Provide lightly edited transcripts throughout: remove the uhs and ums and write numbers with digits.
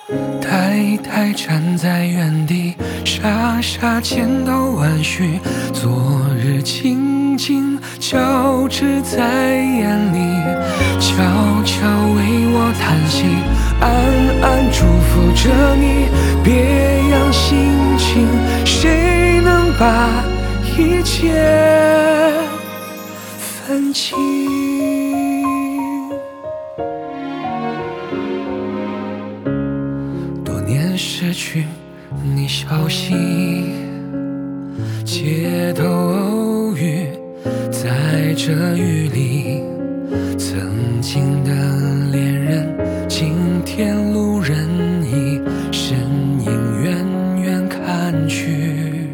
呆呆站在原地，傻傻千头万绪，昨日情景交织在眼里，悄悄为我叹息，暗暗祝福着你，别样心情，谁能把一切分清？失去你消息，街头偶遇，在这雨里，曾经的恋人，今天路人乙，身影远远看去。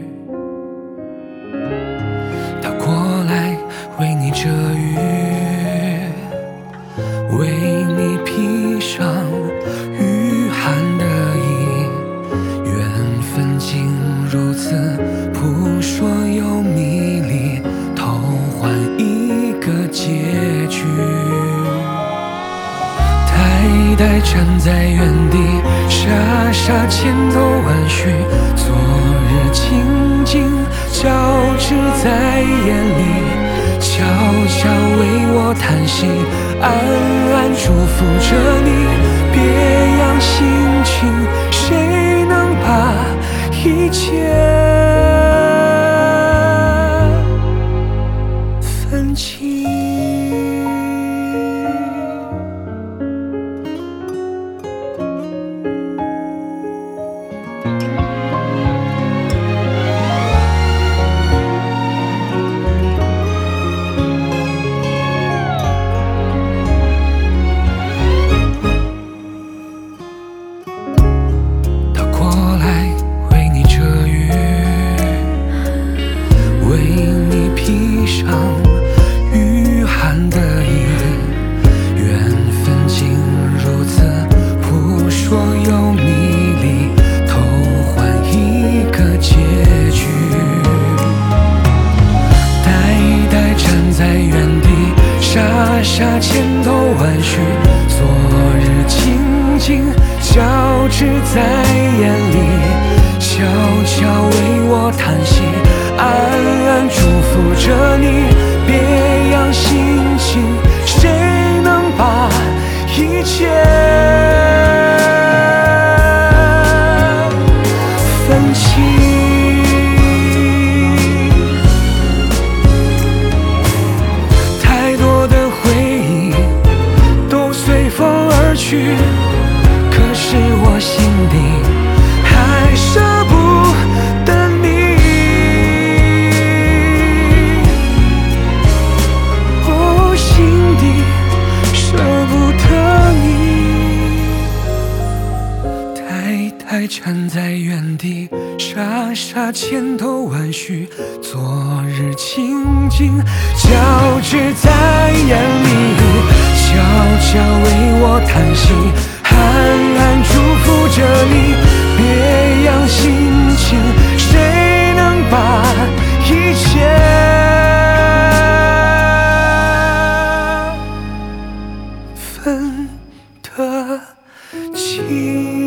他过来为你遮雨，为你披上御寒的竟如此扑朔又迷离，偷换一个结局。呆呆站在原地，傻傻千头万绪，昨日情景交织在眼里，悄悄为我叹息，暗暗祝福着你，别样心情，谁能把一切分清？傻傻千头万绪，昨日情景交织在眼里，悄悄为我叹息，暗暗祝福着你，别样心情，谁能把一切分清？可是我心底还舍不得你，哦，心底舍不得你。呆呆站在原地，傻傻千头万绪，昨日情景交织在眼里，悄悄为我叹息，暗暗祝福着你，别样心情，谁能把一切分得清？